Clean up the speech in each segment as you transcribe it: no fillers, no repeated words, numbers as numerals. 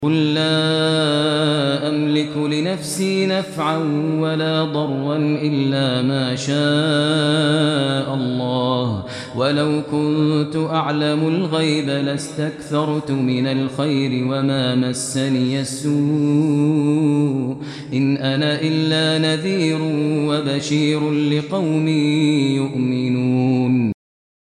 قل لا أملك لنفسي نفعا ولا ضرا إلا ما شاء الله ولو كنت أعلم الغيب لاستكثرت من الخير وما مسني السوء إن أنا إلا نذير وبشير لقوم يؤمنون۔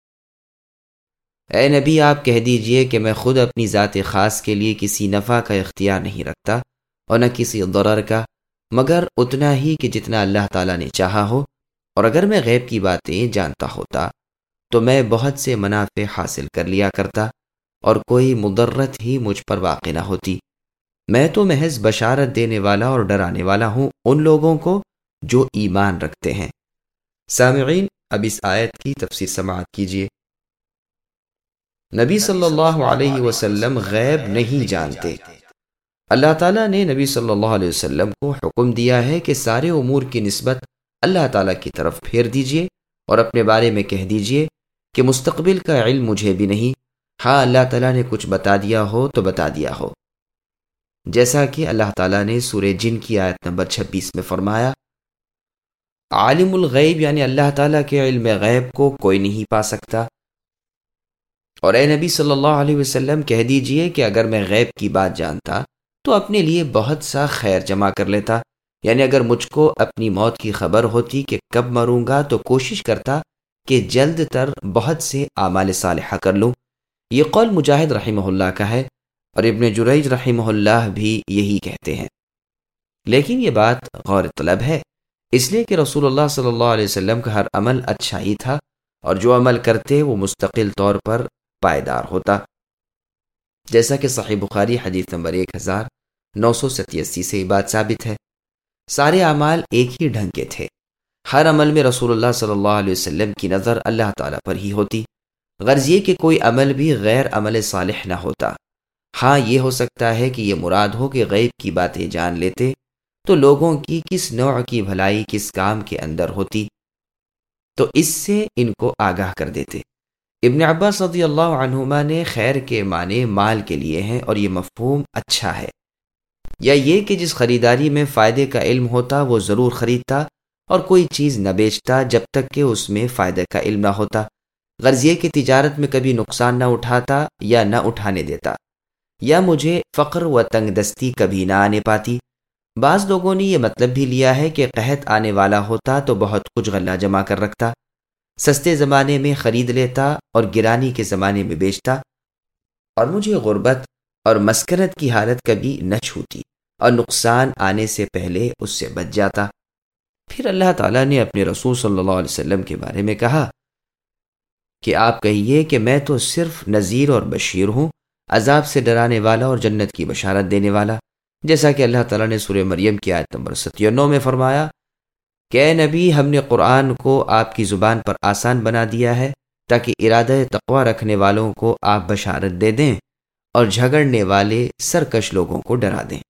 اے نبی، آپ کہہ دیجئے کہ میں خود اپنی ذات خاص کے لیے کسی نفع کا اختیار نہیں رکھتا اور نہ کسی ضرر کا، مگر اتنا ہی کہ جتنا اللہ تعالیٰ نے چاہا ہو، اور اگر میں غیب کی باتیں جانتا ہوتا تو میں بہت سے منافع حاصل کر لیا کرتا اور کوئی مضرت ہی مجھ پر واقع نہ ہوتی۔ میں تو محض بشارت دینے والا اور ڈرانے والا ہوں ان لوگوں کو جو ایمان رکھتے ہیں۔ سامعین، اب اس آیت کی تفسیر سماعت کیجیے۔ نبی صلی اللہ علیہ وسلم غیب نہیں جانتے۔ اللہ تعالیٰ نے نبی صلی اللہ علیہ وسلم کو حکم دیا ہے کہ سارے امور کی نسبت اللہ تعالیٰ کی طرف پھیر دیجئے اور اپنے بارے میں کہہ دیجئے کہ مستقبل کا علم مجھے بھی نہیں، ہاں اللہ تعالیٰ نے کچھ بتا دیا ہو تو بتا دیا ہو، جیسا کہ اللہ تعالیٰ نے سورہ جن کی آیت نمبر 26 میں فرمایا، عالم الغیب یعنی اللہ تعالیٰ کے علم غیب کو کوئی نہیں پا سکتا۔ اور اے نبی صلی اللہ علیہ وسلم کہہ دیجئے کہ اگر میں غیب کی بات جانتا تو اپنے لیے بہت سا خیر جمع کر لیتا، یعنی اگر مجھ کو اپنی موت کی خبر ہوتی کہ کب مروں گا تو کوشش کرتا کہ جلد تر بہت سے اعمال صالحہ کر لوں۔ یہ قول مجاہد رحمہ اللہ کا ہے اور ابن جریج رحمہ اللہ بھی یہی کہتے ہیں، لیکن یہ بات غور طلب ہے، اس لیے کہ رسول اللہ صلی اللہ علیہ وسلم کا ہر عمل اچھا ہی تھا اور جو عمل کرتے وہ مستقل طور پر پائیدار ہوتا، جیسا کہ صحیح بخاری حدیث نمبر 1987 سے یہ بات ثابت ہے۔ سارے اعمال ایک ہی ڈھنگ کے تھے، ہر عمل میں رسول اللہ صلی اللہ علیہ وسلم کی نظر اللہ تعالیٰ پر ہی ہوتی، غرض یہ کہ کوئی عمل بھی غیر عمل صالح نہ ہوتا۔ ہاں یہ ہو سکتا ہے کہ یہ مراد ہو کہ غیب کی باتیں جان لیتے تو لوگوں کی کس نوع کی بھلائی کس کام کے اندر ہوتی تو اس سے ان کو آگاہ کر دیتے۔ ابن عباس رضی اللہ عنہما نے خیر کے معنی مال کے لیے ہیں اور یہ مفہوم اچھا ہے، یا یہ کہ جس خریداری میں فائدے کا علم ہوتا وہ ضرور خریدتا اور کوئی چیز نہ بیچتا جب تک کہ اس میں فائدے کا علم نہ ہوتا، غرض یہ کہ تجارت میں کبھی نقصان نہ اٹھاتا یا نہ اٹھانے دیتا، یا مجھے فقر و تنگ دستی کبھی نہ آنے پاتی۔ بعض لوگوں نے یہ مطلب بھی لیا ہے کہ قحط آنے والا ہوتا تو بہت کچھ غلہ جمع کر رکھتا، سستے زمانے میں خرید لیتا اور گرانی کے زمانے میں بیچتا، اور مجھے غربت اور مسکنت کی حالت کبھی نہ چھوتی اور نقصان آنے سے پہلے اس سے بچ جاتا۔ پھر اللہ تعالیٰ نے اپنے رسول صلی اللہ علیہ وسلم کے بارے میں کہا کہ آپ کہیے کہ میں تو صرف نذیر اور بشیر ہوں، عذاب سے ڈرانے والا اور جنت کی بشارت دینے والا، جیسا کہ اللہ تعالیٰ نے سورہ مریم کی آیت نمبر 97 میں فرمایا کہ اے نبی، ہم نے قرآن کو آپ کی زبان پر آسان بنا دیا ہے تاکہ ارادہ تقوی رکھنے والوں کو آپ بشارت دے دیں اور جھگڑنے والے سرکش لوگوں کو ڈرا دیں۔